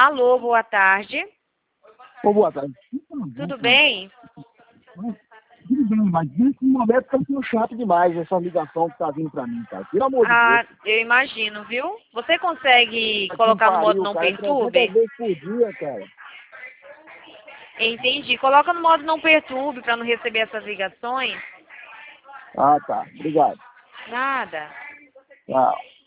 Alô, boa tarde. Ô, boa tarde. Tudo bem? Tudo bem, mas nesse momento tá sendo chato demais essa ligação que tá vindo pra mim, cara. Pelo amor de Ah, Deus. eu imagino, viu? Você consegue Tá que colocar no modo pariu, não cara. É 300 perturbe? vezes por dia, cara. Entendi. Coloca no modo não perturbe para não receber essas ligações. Ah, tá. Obrigado. Nada. Tchau.